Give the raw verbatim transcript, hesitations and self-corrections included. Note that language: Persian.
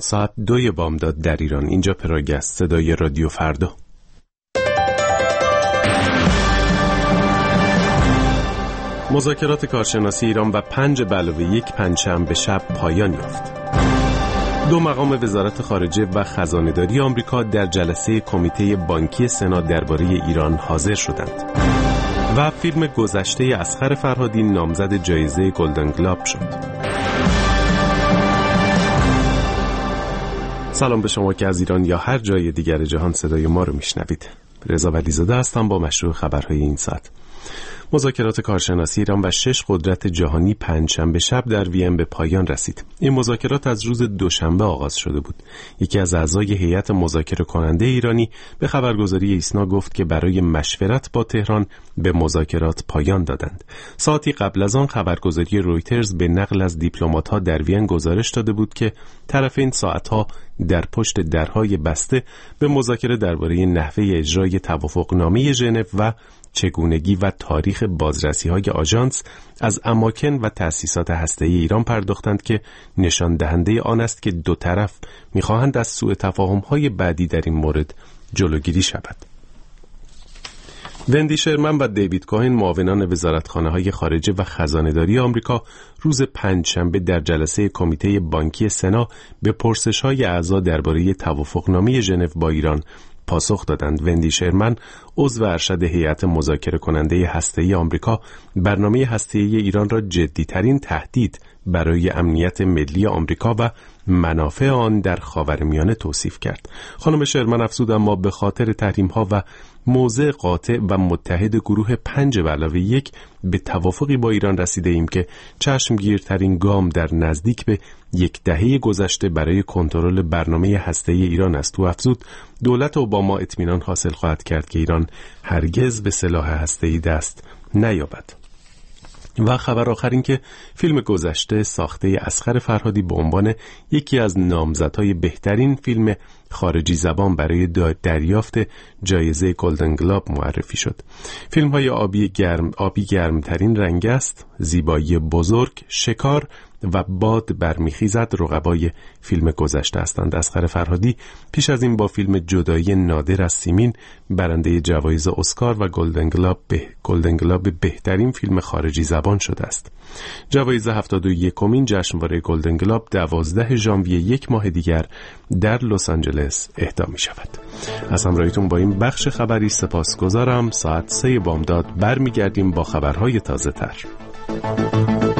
ساعت دوی بامداد در ایران. اینجا پراگست، صدای رادیو فردا. مذاکرات کارشناسی ایران و پنج به علاوه یک پنجشنبه شب پایان یافت. دو مقام وزارت خارجه و خزانه‌داری آمریکا در جلسه کمیته بانکی سنا درباره ایران حاضر شدند. و فیلم گذشته اصغر فرهادی نامزد جایزه گلدن گلوب شد. سلام به شما که از ایران یا هر جای دیگر جهان صدای ما رو میشنوید. رضا ولیزاده هستم با مشروع خبرهای این ساعت. مذاکرات کارشناسی ایران و شش قدرت جهانی پنجشنبه شب در وین به پایان رسید. این مذاکرات از روز دوشنبه آغاز شده بود. یکی از اعضای هیئت مذاکره کننده ایرانی به خبرگزاری ایسنا گفت که برای مشورت با تهران به مذاکرات پایان دادند. ساعتی قبل از آن خبرگزاری رویترز به نقل از دیپلمات‌ها در وین گزارش داده بود که طرفین ساعت‌ها در پشت درهای بسته به مذاکره درباره نحوه اجرای توافقنامه ژنو و چگونگی و تاریخ بازرسی‌های آژانس از اماکن و تأسیسات هسته‌ای ایران پرداختند که نشان دهنده آن است که دو طرف می‌خواهند از سوء تفاهم‌های بعدی در این مورد جلوگیری شود. وندی شرمن و دیوید کوهن معاونان وزارتخانه‌های خارجه و خزانه‌داری آمریکا روز پنجشنبه در جلسه کمیته بانکی سنا به پرسش‌های اعضا درباره توافقنامه ژنو با ایران پاسخ دادند. وندی شرمن عضو ارشد هیئت مذاکره کننده هسته‌ای آمریکا برنامه هسته‌ای ایران را جدی‌ترین تهدید برای امنیت ملی آمریکا و منافع آن در خاورمیانه توصیف کرد. خانم شرمن افزود اما به خاطر تحریم‌ها و موضع قاطع و متحد گروه پنج به علاوه یک به توافقی با ایران رسیده ایم که چشمگیرترین گام در نزدیک به یک دهه گذشته برای کنترل برنامه هسته‌ای ایران است. او افزود دولت اوباما اطمینان حاصل خواهد کرد که ایران هرگز به سلاح هسته‌ای دست نیابد. و خبر آخر این که فیلم گذشته ساخته اصغر فرهادی به عنوان یکی از نامزدهای بهترین فیلم خارجی زبان برای دریافت جایزه گلدن گلوب معرفی شد. فیلم های آبی گرم آبی گرمترین رنگ است، زیبایی بزرگ، شکار و باد برمیخیزد رقبای فیلم گذشته هستند. اصغر فرهادی پیش از این با فیلم جدایی نادر از سیمین برنده جوایز اسکار و گلدن گلوب به گلدن گلوب بهترین فیلم خارجی زبان شده است. جوایز هفتاد و یکمین جشنواره گلدن گلوب دوازده ژانویه یک ماه دیگر در لس آنجلس اهدا می شود. از همراهیتون با این بخش خبری سپاسگزارم. ساعت سه بامداد برمیگردیم با خبرهای تازه تر.